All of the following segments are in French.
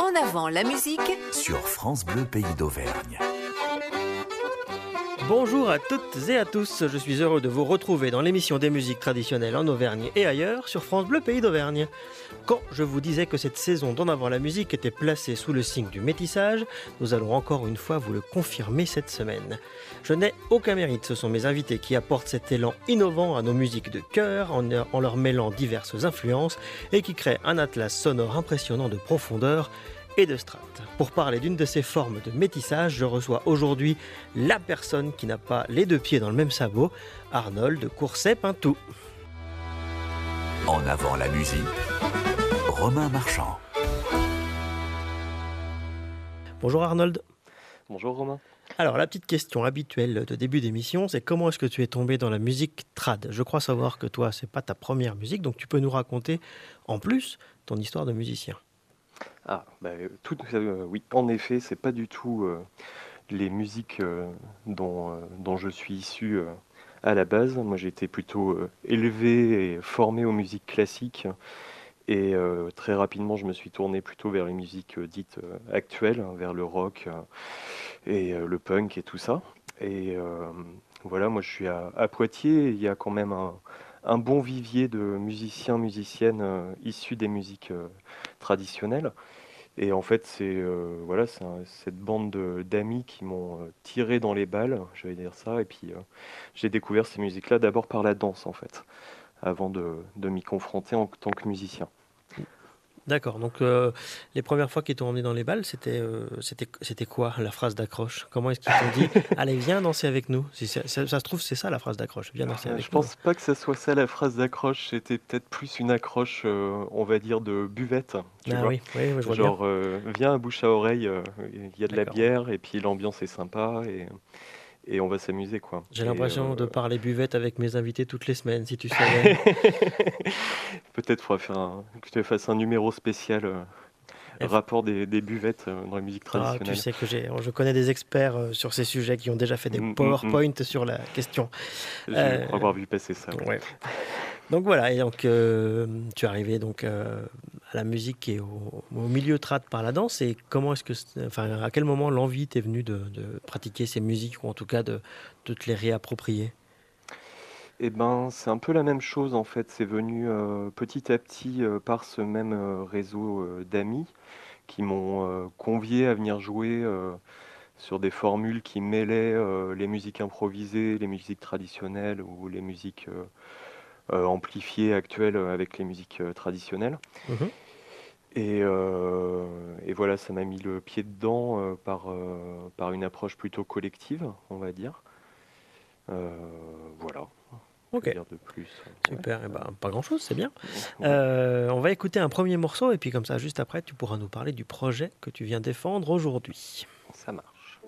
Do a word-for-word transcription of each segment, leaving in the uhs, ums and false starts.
En avant la musique sur France Bleu Pays d'Auvergne. Bonjour à toutes et à tous, je suis heureux de vous retrouver dans l'émission des musiques traditionnelles en Auvergne et ailleurs sur France Bleu Pays d'Auvergne. Quand je vous disais que cette saison d'En avant la musique était placée sous le signe du métissage, nous allons encore une fois vous le confirmer cette semaine. Je n'ai aucun mérite, ce sont mes invités qui apportent cet élan innovant à nos musiques de cœur en, en leur mêlant diverses influences et qui créent un atlas sonore impressionnant de profondeur et de strates. Pour parler d'une de ces formes de métissage, je reçois aujourd'hui la personne qui n'a pas les deux pieds dans le même sabot, Arnold Courcet-Pintou. En avant la musique, Romain Marchand. Bonjour Arnold. Bonjour Romain. Alors la petite question habituelle de début d'émission, c'est comment est-ce que tu es tombé dans la musique trad ? Je crois savoir que toi, c'est pas ta première musique, donc tu peux nous raconter en plus ton histoire de musicien. Ah, bah, tout, euh, oui, en effet, c'est pas du tout euh, les musiques euh, dont, euh, dont je suis issu euh, à la base. Moi, j'ai été plutôt euh, élevé et formé aux musiques classiques. Et euh, très rapidement, je me suis tourné plutôt vers les musiques euh, dites euh, actuelles, hein, vers le rock euh, et euh, le punk et tout ça. Et euh, voilà, moi, je suis à, à Poitiers. Il y a quand même un, un bon vivier de musiciens, musiciennes euh, issus des musiques euh, traditionnelles. Et en fait, c'est euh, voilà, c'est un- cette bande de- d'amis qui m'ont euh, tiré dans les balles, je vais dire ça. Et puis, euh, j'ai découvert ces musiques-là d'abord par la danse, en fait, avant de, de m'y confronter en tant que musicien. D'accord, donc euh, les premières fois qu'ils t'ont emmené dans les balles, c'était, euh, c'était, c'était quoi la phrase d'accroche ? Comment est-ce qu'ils t'ont dit « Allez, viens danser avec nous » Si ça, ça- ça se trouve, c'est ça la phrase d'accroche, viens danser Euh, avec Je nous. pense pas que ça soit ça la phrase d'accroche, c'était peut-être plus une accroche, euh, on va dire, de buvette, tu Ah vois. oui, oui, oui, je vois bien. Genre, euh, viens à bouche à oreille, euh, il y a de la D'accord. bière et puis l'ambiance est sympa et, et on va s'amuser, quoi. J'ai Et, l'impression euh, de parler buvette avec mes invités toutes les semaines, si tu savais. peut-être faudra faire un, que je te fasse un numéro spécial, euh, F- rapport des, des buvettes euh, dans la musique Ah, tu traditionnelle. sais que j'ai, je connais des experts euh, sur ces sujets qui ont déjà fait des Mm, mm, mm. PowerPoint sur la question. Je Euh, crois avoir vu passer ça. Ouais. Ouais. Donc voilà, et donc euh, tu es arrivé donc euh, à la musique et au, au milieu trad par la danse. Et comment est-ce que, c'est- enfin, à quel moment l'envie t'est venue de, de pratiquer ces musiques ou en tout cas de, de te les réapproprier ? Eh ben, c'est un peu la même chose en fait. C'est venu euh, petit à petit euh, par ce même euh, réseau euh, d'amis qui m'ont euh, convié à venir jouer euh, sur des formules qui mêlaient euh, les musiques improvisées, les musiques traditionnelles ou les musiques euh, euh, amplifiées actuelles euh, avec les musiques euh, traditionnelles. Mhm. Et, euh, et voilà, ça m'a mis le pied dedans euh, par, euh, par une approche plutôt collective, on va dire. Euh, voilà, que Ok, dire de plus? Ouais. super. Eh ben, pas grand-chose, c'est bien. Ouais. Euh, on va écouter un premier morceau et puis comme ça, juste après, tu pourras nous parler du projet que tu viens défendre aujourd'hui. Ça marche.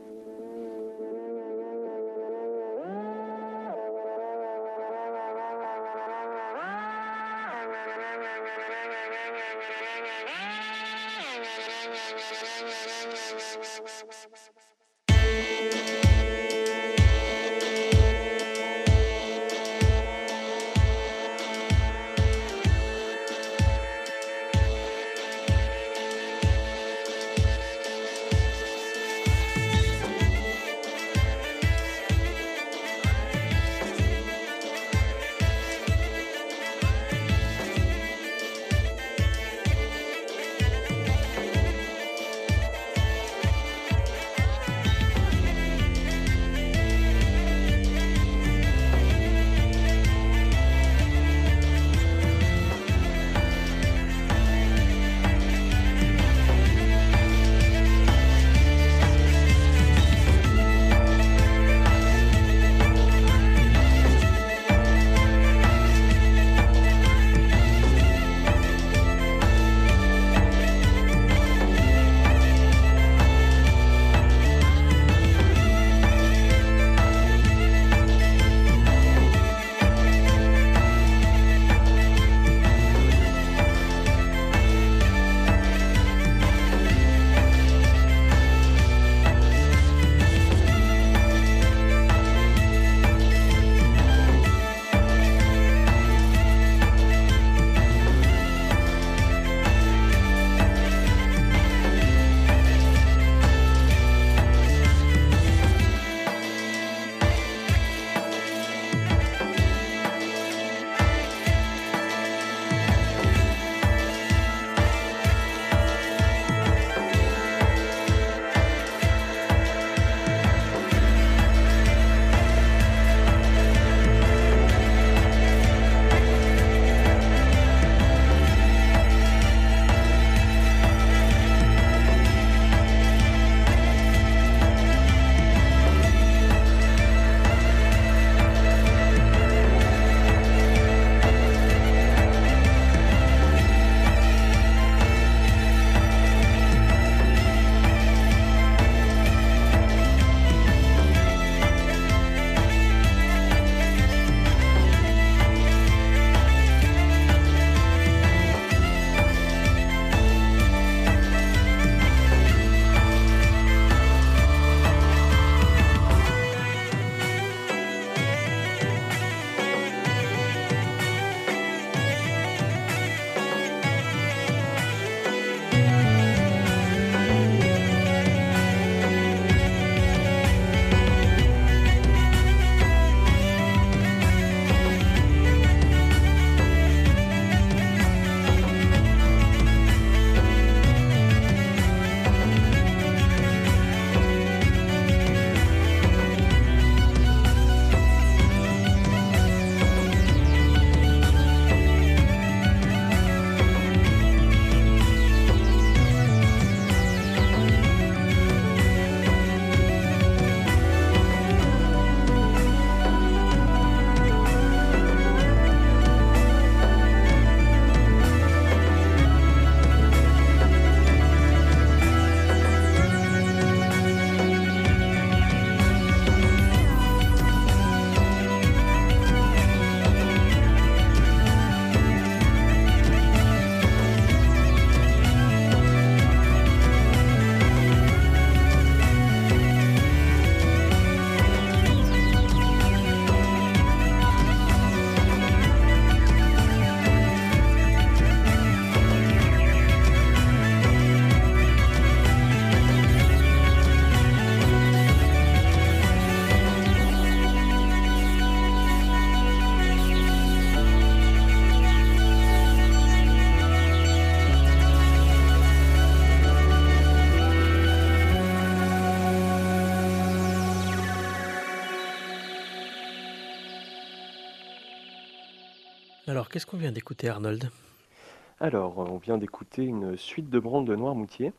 Alors, qu'est-ce qu'on vient d'écouter, Arnold? Alors, on vient d'écouter une suite de branles de Noirmoutier,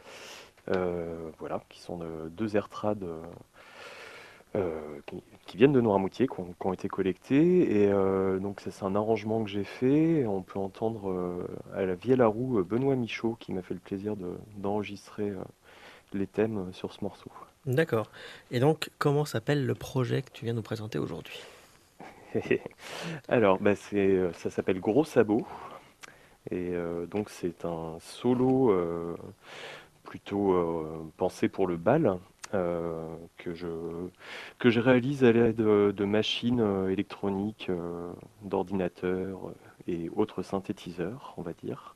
euh, voilà, qui sont de- deux airtrades euh, euh, qui, qui viennent de Noirmoutier, qui ont, qui ont été collectés. Et euh, donc, ça, c'est un arrangement que j'ai fait. On peut entendre euh, à la vielle à roue euh, Benoît Michaud, qui m'a fait le plaisir de- d'enregistrer euh, les thèmes euh, sur ce morceau. D'accord. Et donc, comment s'appelle le projet que tu viens nous présenter aujourd'hui? Alors, bah, c'est, euh, ça s'appelle Gros Sabot. Et euh, donc, c'est un solo euh, plutôt euh, pensé pour le bal, euh, que je, que je réalise à l'aide de, de machines euh, électroniques, euh, d'ordinateurs euh, et autres synthétiseurs, on va dire.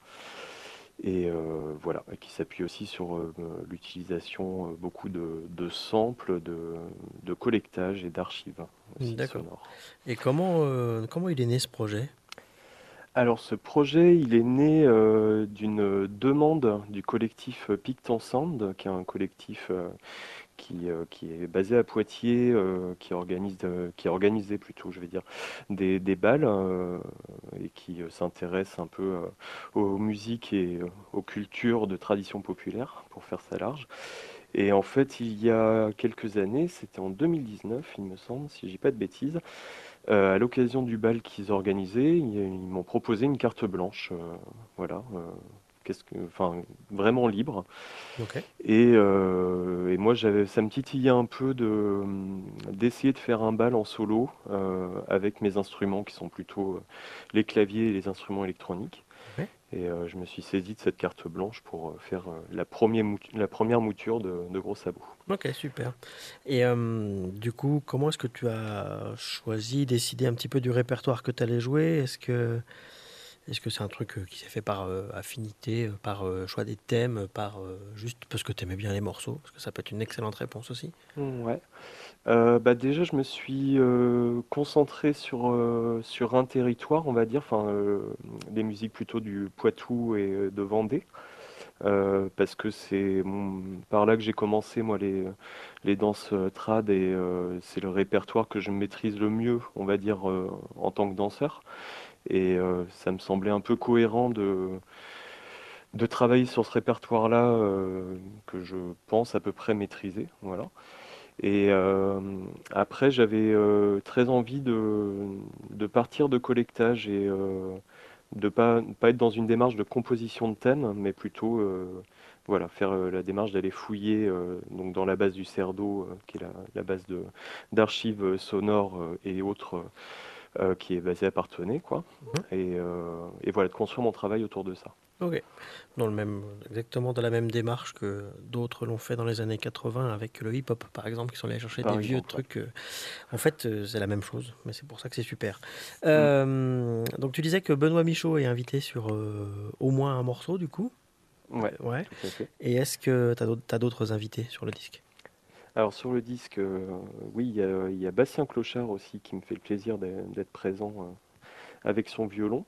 Et euh, voilà, et qui s'appuie aussi sur euh, l'utilisation euh, beaucoup de, de samples, de, de collectage et d'archives aussi D'accord. sonores. Et comment, euh, comment il est né ce projet? Alors ce projet, il est né euh, d'une demande du collectif euh, Picton Sound, qui est un collectif euh, qui, euh, qui est basé à Poitiers, euh, qui organise, de- qui a organisé plutôt, je vais dire, des, des bals euh, et qui euh, s'intéresse un peu euh, aux musiques et euh, aux cultures de tradition populaire, pour faire ça large. Et en fait, il y a quelques années, c'était en deux mille dix-neuf, il me semble, si je dis pas de bêtises, euh, à l'occasion du bal qu'ils organisaient, ils, ils m'ont proposé une carte blanche, euh, voilà, euh, qu'est-ce que, enfin, vraiment libre. Ok. Et, euh, et moi, j'avais, ça me titillait un peu de, d'essayer de faire un bal en solo euh, avec mes instruments qui sont plutôt euh, les claviers et les instruments électroniques. Ouais. Et euh, je me suis saisi de cette carte blanche pour euh, faire euh, la, première mou- la première mouture de, de Gros Sabot. Ok, super. Et euh, du coup, comment est-ce que tu as choisi, décidé un petit peu du répertoire que tu allais jouer? Est-ce que est-ce que c'est un truc euh, qui s'est fait par euh, affinité, euh, par euh, choix des thèmes, par euh, juste parce que tu aimais bien les morceaux? Parce que ça peut être une excellente réponse aussi. Ouais. Euh, bah déjà, je me suis euh, concentré sur, euh, sur un territoire, on va dire, enfin, euh, des musiques plutôt du Poitou et euh, de Vendée, euh, parce que c'est mon- par là que j'ai commencé, moi, les, les danses euh, trad, et euh, c'est le répertoire que je maîtrise le mieux, on va dire, euh, en tant que danseur. Et euh, ça me semblait un peu cohérent de, de travailler sur ce répertoire-là, euh, que je pense à peu près maîtriser, voilà. Et euh, après, j'avais euh, très envie de, de partir de collectage et euh, de pas, pas être dans une démarche de composition de thèmes, mais plutôt euh, voilà, faire euh, la démarche d'aller fouiller euh, donc dans la base du CERDO, euh, qui est la, la base de, d'archives sonores euh, et autres, euh, qui est basée à Parthenay, quoi. Mhm. Et, euh, et voilà, de construire mon travail autour de ça. Ok. Dans le même, exactement dans la même démarche que d'autres l'ont fait dans les années quatre-vingts avec le hip-hop, par exemple, qui sont allés chercher des Par vieux exemple, ouais. trucs. euh, En fait, euh, c'est la même chose, mais c'est pour ça que c'est super. Mm. Euh, donc, tu disais que Benoît Michaud est invité sur euh, au moins un morceau, du coup. Ouais, Ouais. tout à fait. Et est-ce que tu as d'autres, t'as d'autres invités sur le disque? Alors sur le disque, euh, oui, il y a, il y a Bastien Clochard aussi qui me fait le plaisir d'e- d'être présent euh, avec son violon.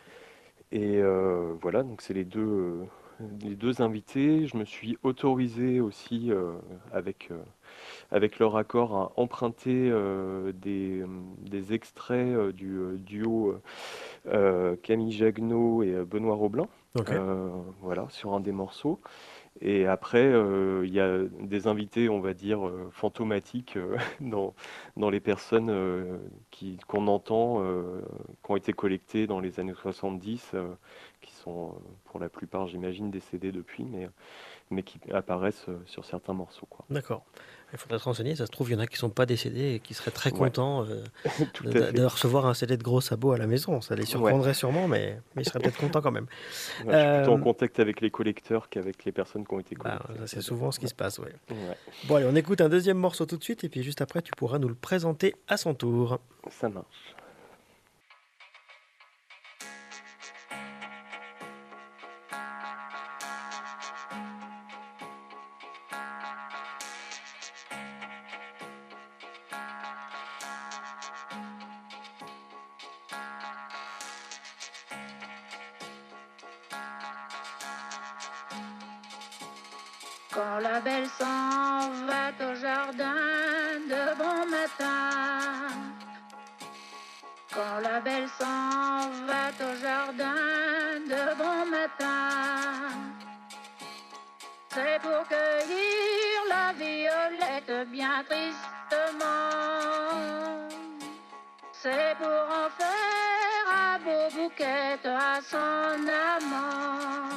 Et euh, voilà, donc c'est les deux, euh, les deux invités. Je me suis autorisé aussi, euh, avec, euh, avec leur accord, à emprunter euh, des, euh, des extraits euh, du euh, duo euh, Camille Jagnot et euh, Benoît Roblin, Ok. euh, voilà, sur un des morceaux. Et après, euh, il y a des invités, on va dire, euh, fantomatiques euh, dans, dans les personnes euh, qui, qu'on entend, euh, qui ont été collectées dans les années soixante-dix, euh, qui sont euh, pour la plupart, j'imagine, décédées depuis, mais, mais qui apparaissent euh, sur certains morceaux, quoi. D'accord. Il faudrait se renseigner. Ça se trouve, il y en a qui sont pas décédés et qui seraient très Ouais, contents euh, tout de, à de- de fait. recevoir un C D de Gros Sabots à la maison. Ça les Ouais. surprendrait sûrement, mais, mais ils seraient peut-être contents quand même. Ouais, je suis plutôt en Euh, contact avec les collecteurs qu'avec les personnes qui ont été bah, collectées, ça, on c'est va dire. souvent ce qui Ouais. se passe, ouais. Ouais, Bon, allez, on écoute un deuxième morceau tout de suite et puis juste après, tu pourras nous le présenter à son tour. ça marche. Quand la belle s'en va au jardin de bon matin, Quand la belle s'en va au jardin de bon matin, c'est pour cueillir la violette bien tristement. C'est pour en faire un beau bouquet à son amant.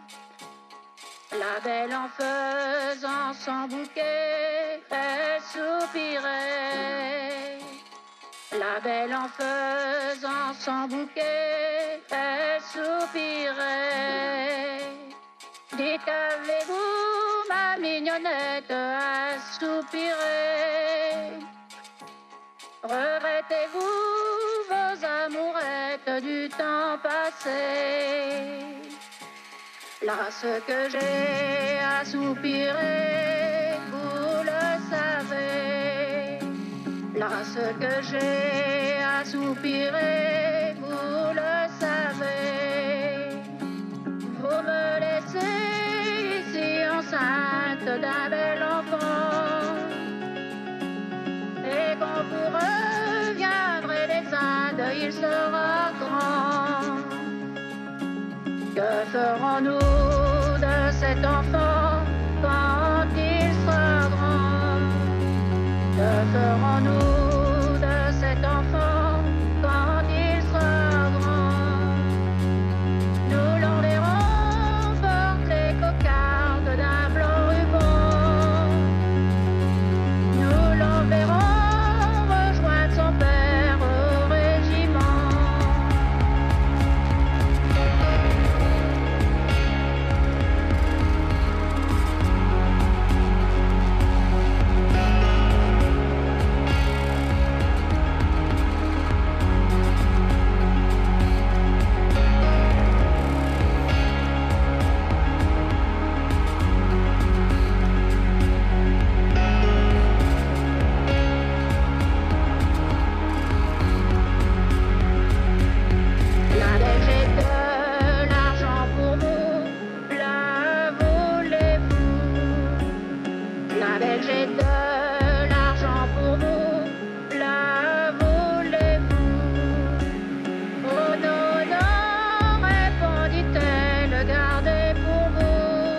La belle en faisant son bouquet, elle soupirait. La belle en faisant son bouquet, elle soupirait. Dites, avez-vous, ma mignonnette, à soupirer? Regrettez-vous vos amourettes du temps passé? Là, ce que j'ai à soupirer, vous le savez. Là, ce que j'ai à soupirer, vous le savez. Vous me laissez ici enceinte d'un bel enfant. Et quand vous reviendrez des Indes, il sera grand. Que ferons-nous de cet enfant quand il sera grand? Que ferons-nous de cet enfant quand il sera grand? Nous l'enverrons porter cocarde d'un blanc ruban. Nous l'enverrons rejoindre son père au régiment. La belle j'ai de l'argent pour vous, la voulez-vous? La belle j'ai de l'argent pour vous, la voulez-vous? Oh non, non, répondit-elle, gardez pour vous.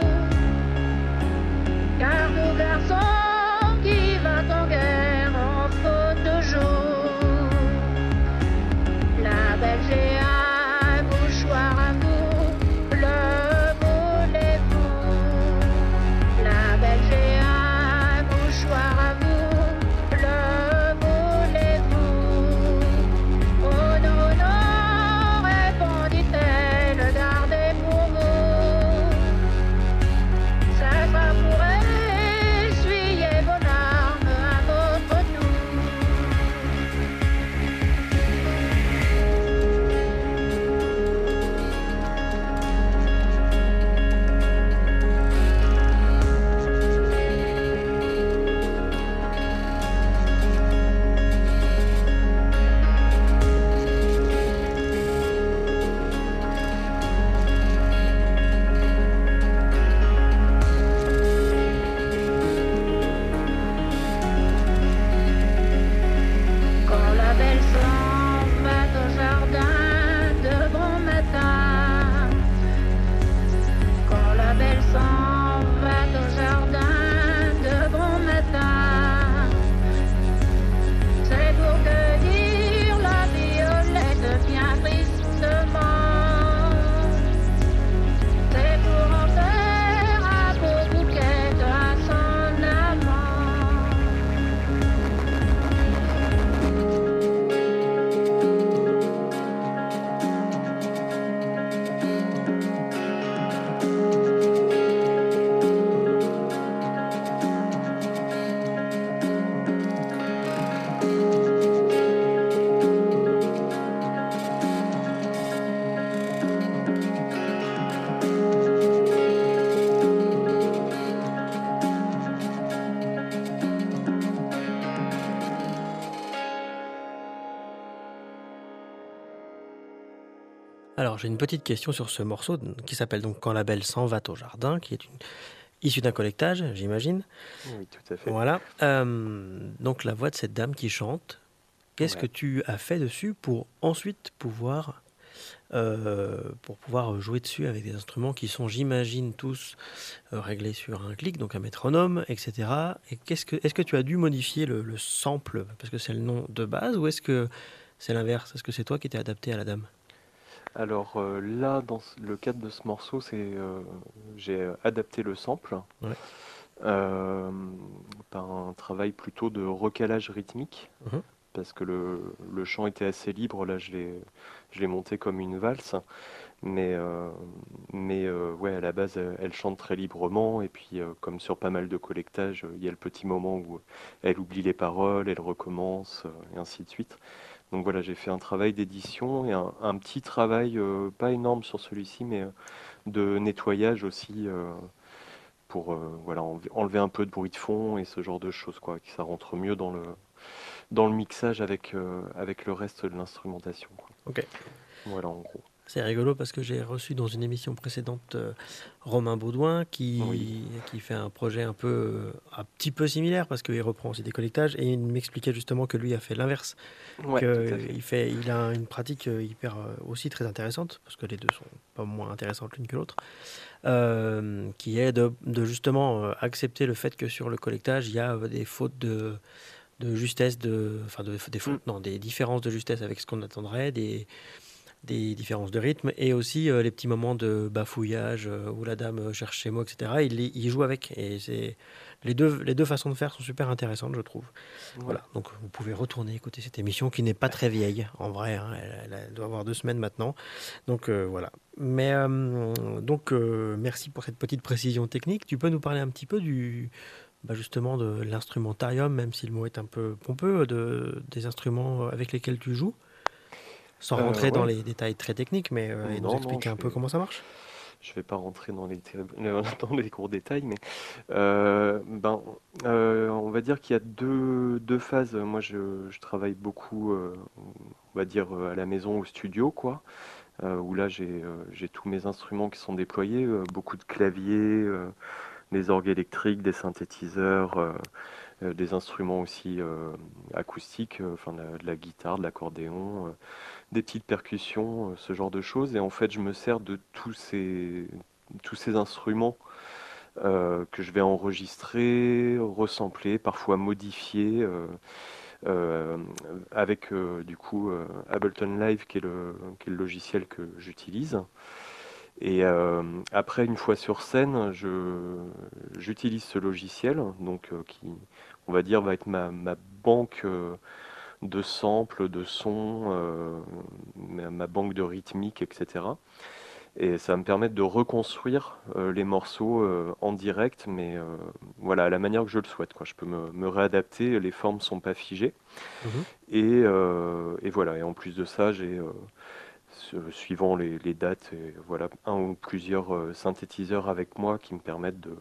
Car nous garçons qui va en guerre en faut toujours. La belle j'ai un mouchoir à vous, le voulez-vous? La belle j'ai un mouchoir à vous, le voulez-vous? Oh non, non, répondit-elle, gardez pour vous. Ça sera pour essuyer vos larmes à votre tour. Quand la belle s'en va au jardin de bon matin, quand la belle s'en va au jardin de bon matin, c'est pour cueillir la violette bien tristement. C'est pour en faire un beau bouquet à son amant. Alors, j'ai une petite question sur ce morceau qui s'appelle donc Quand la belle s'en va au jardin, qui est une... issu d'un collectage, j'imagine. Oui, tout à fait. Voilà. Euh, donc, la voix de cette dame qui chante, qu'est-ce que Ouais. tu as fait dessus pour ensuite pouvoir, euh, pour pouvoir jouer dessus avec des instruments qui sont, j'imagine, tous euh, réglés sur un clic, donc un métronome, et cetera. Et qu'est-ce que, est-ce que tu as dû modifier le, le sample parce que c'est le nom de base ou est-ce que c'est l'inverse? Est-ce que c'est toi qui t'es adapté à la dame? Alors euh, là, dans ce- le cadre de ce morceau, c'est euh, j'ai euh, adapté le sample Ouais. euh, par un travail plutôt de recalage rythmique, Mhm. parce que le, le chant était assez libre. Là, je l'ai je l'ai monté comme une valse, mais euh, mais euh, ouais, à la base, elle, elle chante très librement, et puis euh, comme sur pas mal de collectages, euh, il y a le petit moment où elle oublie les paroles, elle recommence, euh, et ainsi de suite. Donc voilà, j'ai fait un travail d'édition et un, un petit travail, euh, pas énorme sur celui-ci, mais euh, de nettoyage aussi, euh, pour euh, voilà, enlever, enlever un peu de bruit de fond et ce genre de choses, quoi, que ça rentre mieux dans le, dans le mixage avec, euh, avec le reste de l'instrumentation, quoi. Ok. Voilà, en gros. C'est rigolo parce que j'ai reçu dans une émission précédente euh, Romain Baudouin Oui, qui, qui fait un projet un peu euh, un petit peu similaire parce qu'il reprend aussi des collectages et il m'expliquait justement que lui a fait l'inverse, ouais, tout à fait. qu'il fait, il a une pratique euh, hyper euh, aussi très intéressante parce que les deux sont pas moins intéressantes l'une que l'autre, euh, qui est de, de justement euh, accepter le fait que sur le collectage il y a euh, des fautes de, de justesse, de, enfin de, des Mm. fautes, non, des différences de justesse avec ce qu'on attendrait, des des différences de rythme et aussi euh, les petits moments de bafouillage euh, où la dame euh, cherche ses mots, et cetera. Il, y- il joue avec et c'est les deux, les deux façons de faire sont super intéressantes, je trouve. Ouais. Voilà, donc vous pouvez retourner écouter cette émission qui n'est pas très vieille en vrai, hein, elle, elle doit avoir deux semaines maintenant. Donc euh, voilà. Mais euh, donc euh, merci pour cette petite précision technique. Tu peux nous parler un petit peu du bah, justement de l'instrumentarium, même si le mot est un peu pompeux, de, des instruments avec lesquels tu joues? Sans Euh, rentrer dans ouais. les détails très techniques, mais euh, et nous Non, non, expliquer je un peu vais, comment ça marche. je vais pas rentrer dans les, terribles- dans les gros détails, mais euh, ben, euh, on va dire qu'il y a deux, deux phases. Moi, je, je travaille beaucoup, euh, on va dire, euh, à la maison, au studio, quoi, euh, où là, j'ai euh, j'ai tous mes instruments qui sont déployés, euh, beaucoup de claviers, euh, des orgues électriques, des synthétiseurs, euh, euh, des instruments aussi euh, acoustiques, euh, enfin de la, de la guitare, de l'accordéon, euh, des petites percussions, euh, ce genre de choses. Et en fait, je me sers de tous ces, tous ces instruments euh, que je vais enregistrer, resampler, parfois modifier, euh, euh, avec euh, du coup euh, Ableton Live, qui est le, qui est le logiciel que j'utilise. Et euh, après, une fois sur scène, je, j'utilise ce logiciel, donc euh, qui, on va dire, va être ma, ma banque euh, de samples, de sons, euh, ma, ma banque de rythmique, et cetera. Et ça va me permettre de reconstruire euh, les morceaux euh, en direct, mais euh, voilà, à la manière que je le souhaite, quoi. Je peux me, me réadapter, les formes sont pas figées. Mhm. Et, euh, et voilà, et en plus de ça, j'ai, euh, su- suivant les, les dates, et voilà, un ou plusieurs euh, synthétiseurs avec moi qui me permettent de,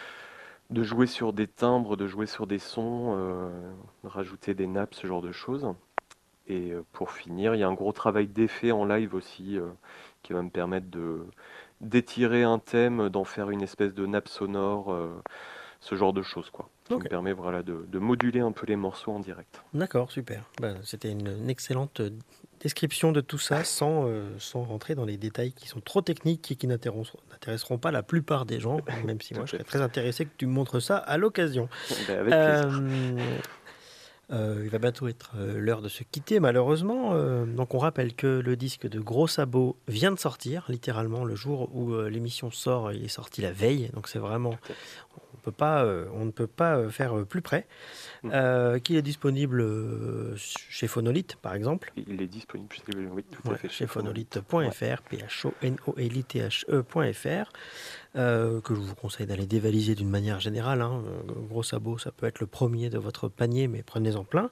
de jouer sur des timbres, de jouer sur des sons, euh, de rajouter des nappes, ce genre de choses. Et euh, pour finir, il y a un gros travail d'effet en live aussi euh, qui va me permettre de d'étirer un thème, d'en faire une espèce de nappe sonore, euh, ce genre de choses, quoi, qui me Ok, permet voilà, de, de moduler un peu les morceaux en direct. d'accord, super. Ben, c'était une, une excellente euh, description de tout ça sans, euh, sans rentrer dans les détails qui sont trop techniques et qui n'intéresseront n'intéresseront pas la plupart des gens, même si Tout moi je à serais fait. très intéressé que tu me montres ça à l'occasion. Ben, avec plaisir. Euh, euh, il va bientôt être euh, l'heure de se quitter malheureusement. Euh, donc on rappelle que le disque de Gros Sabot vient de sortir, littéralement le jour où euh, l'émission sort, il est sorti la veille. Donc c'est vraiment, Tout à fait. on peut pas, euh, on ne peut pas euh, faire euh, plus près. Mm. Euh, qu'il est disponible euh, chez Phonolite, par exemple. Il est disponible, chez- oui, tout à Ouais, fait, chez chez Phonolite. Ouais. phonolite.fr, p h o n o l i t h e.fr, euh, que je vous conseille d'aller dévaliser d'une manière générale. Hein. Euh, Gros Sabot, ça peut être le premier de votre panier, mais prenez-en plein.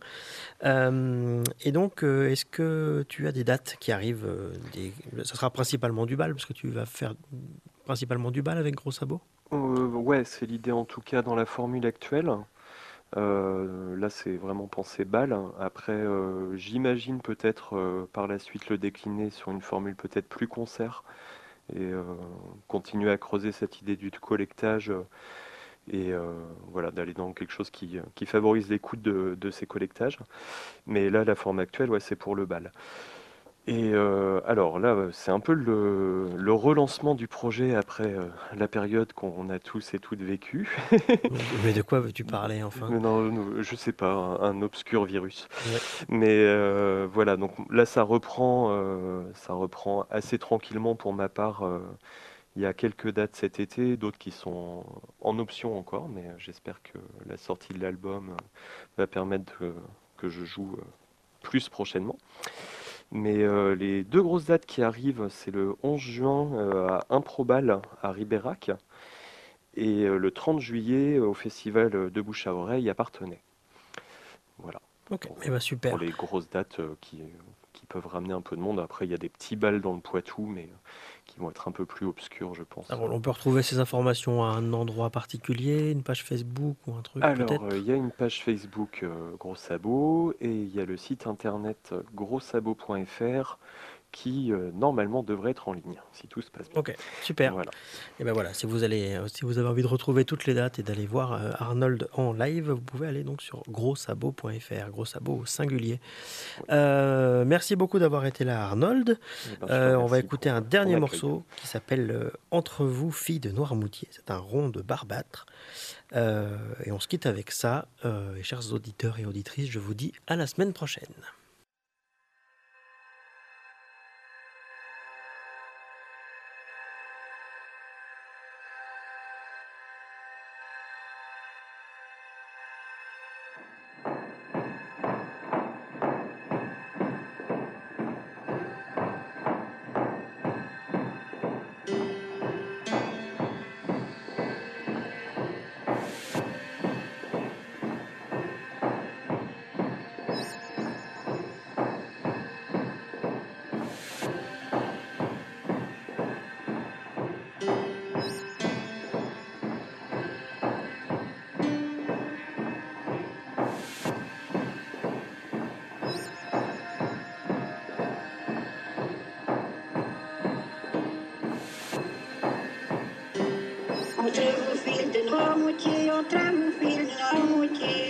Euh, et donc, euh, est-ce que tu as des dates qui arrivent euh, des... Ça sera principalement du bal, parce que tu vas faire principalement du bal avec Gros Sabot. Euh, ouais, c'est l'idée en tout cas dans la formule actuelle. Euh, là, c'est vraiment pensé balle. Après, euh, j'imagine peut-être euh, par la suite le décliner sur une formule peut-être plus concert et euh, continuer à creuser cette idée du collectage euh, et euh, voilà, d'aller dans quelque chose qui, qui favorise l'écoute de, de ces collectages. Mais là, la forme actuelle, ouais, c'est pour le bal. Et euh, alors là, euh, c'est un peu le, le relancement du projet après euh, la période qu'on a tous et toutes vécue. Mais de quoi veux-tu parler enfin? Mais non, non, je sais pas, un, un obscur virus. Ouais. Mais euh, voilà, donc là, ça reprend, euh, ça reprend assez tranquillement pour ma part. euh, Il y a quelques dates cet été, d'autres qui sont en option encore, mais euh, j'espère que la sortie de l'album euh, va permettre de- que je joue euh, plus prochainement. Mais euh, les deux grosses dates qui arrivent, c'est le onze juin euh, à Improbal à Ribérac et euh, le trente juillet au festival de Bouche à Oreille à Parthenay. Voilà, Ok, pour, et bah super. pour les grosses dates euh, qui, qui peuvent ramener un peu de monde. Après, il y a des petits bals dans le Poitou, mais euh, qui vont être un peu plus obscurs, je pense. Alors, on peut retrouver ces informations à un endroit particulier, une page Facebook ou un truc Alors, peut-être? euh, il y a une page Facebook euh, Gros Sabot et il y a le site internet euh, gros sabot point f r qui euh, normalement devrait être en ligne, si tout se passe bien. Ok, super. Voilà. Et ben voilà, si vous allez, euh, si vous avez envie de retrouver toutes les dates et d'aller voir euh, Arnold en live, vous pouvez aller donc sur gros sabot point f r, gros sabot au singulier. Euh, merci beaucoup d'avoir été là, Arnold. Eh ben, je te Euh, on va remercie écouter pour, un euh, dernier ton accueil. morceau qui s'appelle euh, Entre vous, filles de Noirmoutier. C'est un rond de Barbâtre. Euh, et on se quitte avec ça. Euh, et chers auditeurs et auditrices, je vous dis à la semaine prochaine. Entre vous, fil de Noirmoutier, entre vous, fil de Noirmoutier.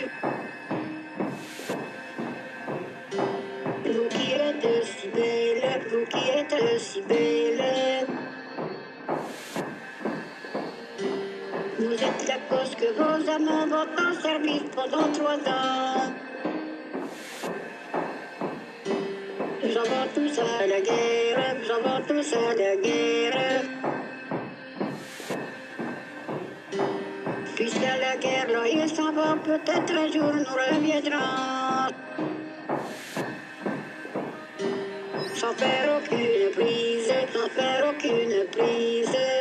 Vous qui êtes si belle, vous qui êtes si belle. Vous êtes la cause que vos amants vont en service pendant trois ans. J'en vends tous à la guerre, j'en vends tous à la guerre. Puisqu'à la guerre, là, ils s'en vont, peut-être un jour nous reviendrons. Sans faire aucune prise, sans faire aucune prise.